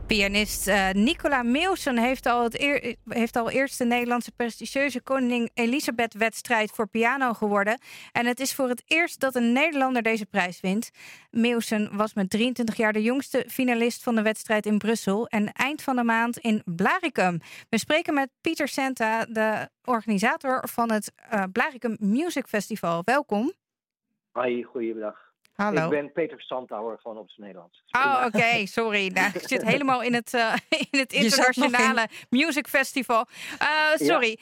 Pianist Nicola Meeuwsen heeft al eerst de Nederlandse prestigieuze Koningin Elisabeth-wedstrijd voor piano geworden. En het is voor het eerst dat een Nederlander deze prijs wint. Meeuwsen was met 23 jaar de jongste finalist van de wedstrijd in Brussel en eind van de maand in Blaricum. We spreken met Pieter Senta, de organisator van het Blaricum Music Festival. Welkom. Hoi, goeiedag. Hallo. Ik ben Peter Santauer, gewoon op het Nederlands. Oh, oké, sorry. Nou, ik zit helemaal in het internationale music festival. Sorry.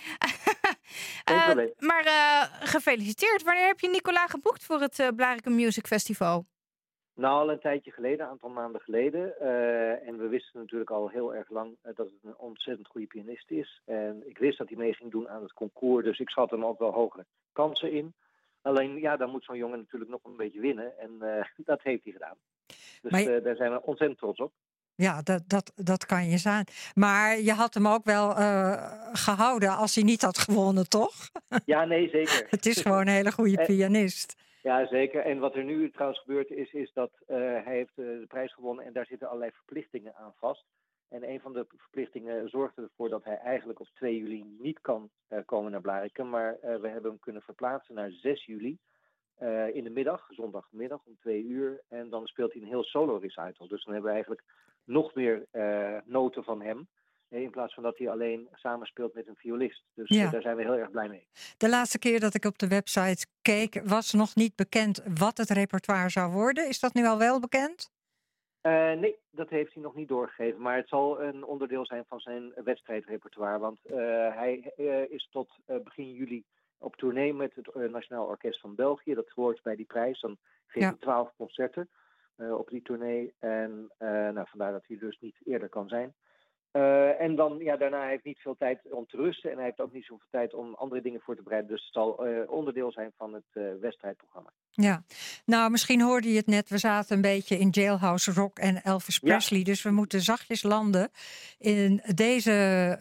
Ja. Maar gefeliciteerd. Wanneer heb je Nicola geboekt voor het Blaricum Music Festival? Nou, al een tijdje geleden, een aantal maanden geleden. En we wisten natuurlijk al heel erg lang dat het een ontzettend goede pianist is. En ik wist dat hij mee ging doen aan het concours, dus ik schat hem ook wel hogere kansen in. Alleen, ja, dan moet zo'n jongen natuurlijk nog een beetje winnen. En dat heeft hij gedaan. Dus daar zijn we ontzettend trots op. Ja, dat kan je zijn. Maar je had hem ook wel gehouden als hij niet had gewonnen, toch? Ja, nee, zeker. Het is gewoon een hele goede pianist. Ja, zeker. En wat er nu trouwens gebeurd is dat hij heeft de prijs gewonnen en daar zitten allerlei verplichtingen aan vast. En een van de verplichtingen zorgde ervoor dat hij eigenlijk op 2 juli niet kan komen naar Blaricum. Maar we hebben hem kunnen verplaatsen naar 6 juli in de middag, zondagmiddag om 2 uur. En dan speelt hij een heel solo recital. Dus dan hebben we eigenlijk nog meer noten van hem. In plaats van dat hij alleen samenspeelt met een violist. Dus daar zijn we heel erg blij mee. De laatste keer dat ik op de website keek was nog niet bekend wat het repertoire zou worden. Is dat nu al wel bekend? Nee, dat heeft hij nog niet doorgegeven. Maar het zal een onderdeel zijn van zijn wedstrijdrepertoire. Want hij is tot begin juli op tournee met het Nationaal Orkest van België. Dat hoort bij die prijs. Dan geeft hij 12 concerten op die tournee. En vandaar dat hij dus niet eerder kan zijn. En dan, daarna heeft hij niet veel tijd om te rusten. En hij heeft ook niet zoveel tijd om andere dingen voor te bereiden. Dus het zal onderdeel zijn van het wedstrijdprogramma. Ja, nou misschien hoorde je het net. We zaten een beetje in Jailhouse Rock en Elvis Presley. Dus we moeten zachtjes landen in deze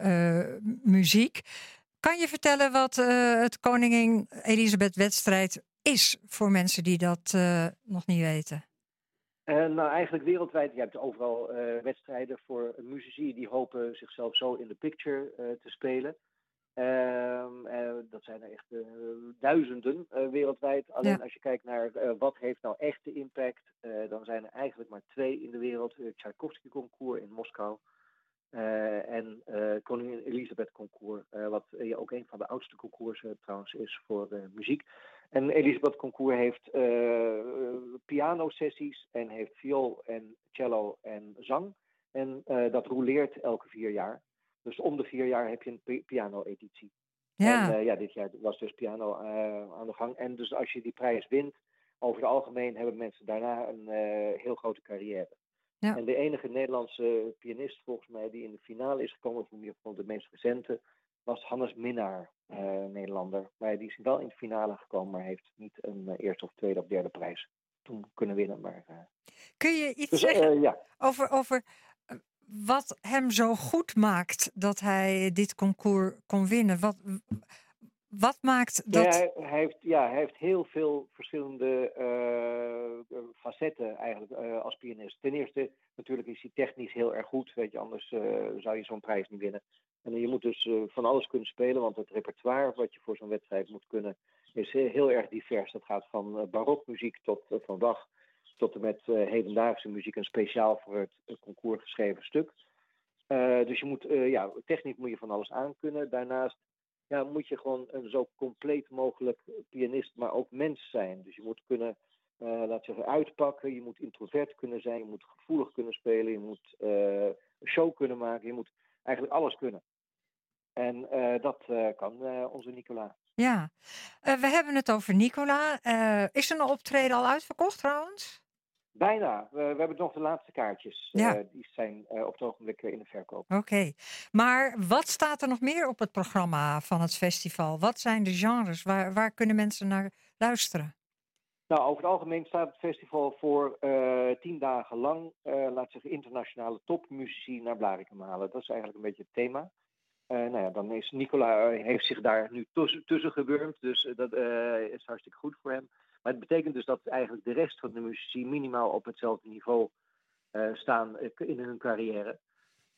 muziek. Kan je vertellen wat het Koningin Elisabeth-wedstrijd is voor mensen die dat nog niet weten? Nou, eigenlijk wereldwijd. Je hebt overal wedstrijden voor muzici die hopen zichzelf zo in de picture te spelen. Dat zijn er echt duizenden wereldwijd. Alleen als je kijkt naar wat heeft nou echt de impact, dan zijn er eigenlijk maar 2 in de wereld. Het Tchaikovsky Concours in Moskou en Koningin Elisabeth Concours. Wat ook een van de oudste concours trouwens is voor muziek. En Elisabeth Concours heeft pianosessies en heeft viool en cello en zang. En dat rouleert elke 4 jaar. Dus om de 4 jaar heb je een piano-editie. Ja. En dit jaar was dus piano aan de gang. En dus als je die prijs wint, over het algemeen hebben mensen daarna een heel grote carrière. Ja. En de enige Nederlandse pianist volgens mij die in de finale is gekomen, of in ieder geval de meest recente, was Hannes Minnaar, Nederlander. Maar die is wel in de finale gekomen, maar heeft niet een eerste of tweede of derde prijs toen kunnen winnen. Maar, kun je iets zeggen over wat hem zo goed maakt dat hij dit concours kon winnen? Wat maakt dat... Hij heeft heel veel verschillende facetten eigenlijk als pianist. Ten eerste natuurlijk is hij technisch heel erg goed. Weet je, anders zou je zo'n prijs niet winnen. En je moet dus van alles kunnen spelen, want het repertoire wat je voor zo'n wedstrijd moet kunnen is heel erg divers. Dat gaat van barokmuziek tot van Bach tot en met hedendaagse muziek en speciaal voor het concours geschreven stuk. Dus je moet, technisch moet je van alles aankunnen. Daarnaast moet je gewoon een zo compleet mogelijk pianist, maar ook mens zijn. Dus je moet kunnen, uitpakken. Je moet introvert kunnen zijn. Je moet gevoelig kunnen spelen. Je moet een show kunnen maken. Je moet eigenlijk alles kunnen. En dat kan onze Nicola. Ja, we hebben het over Nicola. Is een optreden al uitverkocht trouwens? Bijna. We hebben nog de laatste kaartjes. Die zijn op het ogenblik in de verkoop. Oké. Maar wat staat er nog meer op het programma van het festival? Wat zijn de genres? Waar kunnen mensen naar luisteren? Nou, over het algemeen staat het festival voor 10 dagen lang, internationale topmuzici naar Blaricum halen. Dat is eigenlijk een beetje het thema. Dan is Nicola heeft zich daar nu tussen gewurmd, dus dat is hartstikke goed voor hem. Maar het betekent dus dat eigenlijk de rest van de muzici minimaal op hetzelfde niveau staan in hun carrière.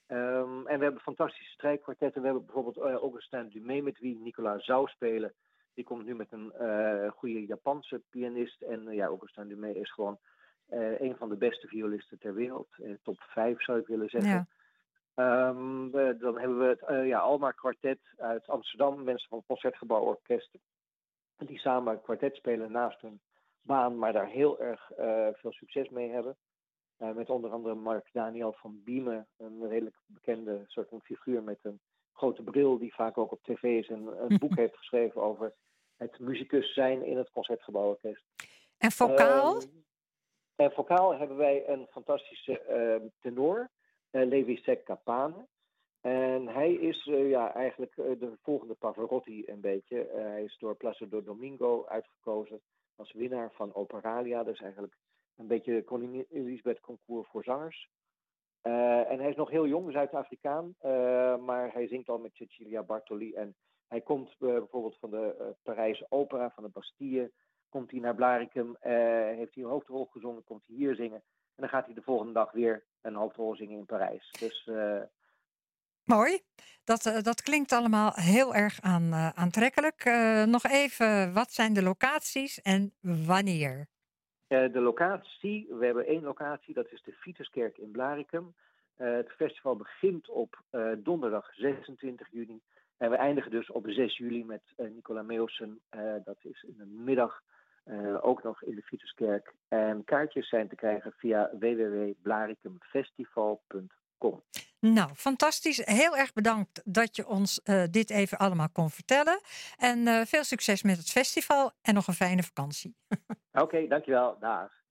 En we hebben fantastische strijkkwartetten. We hebben bijvoorbeeld Augustin Dumay, met wie Nicolas zou spelen. Die komt nu met een goede Japanse pianist. En Augustin Dumay is gewoon een van de beste violisten ter wereld. Top 5 zou ik willen zeggen. Ja. Dan hebben we het Alma Kwartet uit Amsterdam. Mensen van het Concertgebouw Orkest. Die samen een kwartet spelen naast hun baan. Maar daar heel erg veel succes mee hebben. Met onder andere Mark Daniel van Biemen. Een redelijk bekende soort van figuur met een grote bril. Die vaak ook op tv is. En een boek heeft geschreven over het muzikus zijn in het Concertgebouworkest. En vocaal? En vocaal hebben wij een fantastische tenor. Levi Kapane. En hij is eigenlijk de volgende Pavarotti een beetje. Hij is door Placido Domingo uitgekozen als winnaar van Operalia. Dus eigenlijk een beetje Koningin Elisabeth concours voor zangers. En hij is nog heel jong, Zuid-Afrikaan. Maar hij zingt al met Cecilia Bartoli. En hij komt bijvoorbeeld van de Parijse Opera, van de Bastille. Komt hij naar Blaricum, heeft hij een hoofdrol gezongen, komt hij hier zingen. En dan gaat hij de volgende dag weer een hoofdrol zingen in Parijs. Dus... Mooi. Dat klinkt allemaal heel erg aantrekkelijk. Nog even, wat zijn de locaties en wanneer? De locatie, we hebben 1 locatie, dat is de Vituskerk in Blaricum. Het festival begint op donderdag 26 juni. En we eindigen dus op 6 juli met Nicolas Meeuwsen. Dat is in de middag ook nog in de Vituskerk. En kaartjes zijn te krijgen via www.blaricumfestival.com. Nou, fantastisch. Heel erg bedankt dat je ons dit even allemaal kon vertellen. En veel succes met het festival en nog een fijne vakantie. Oké, dankjewel. Dag.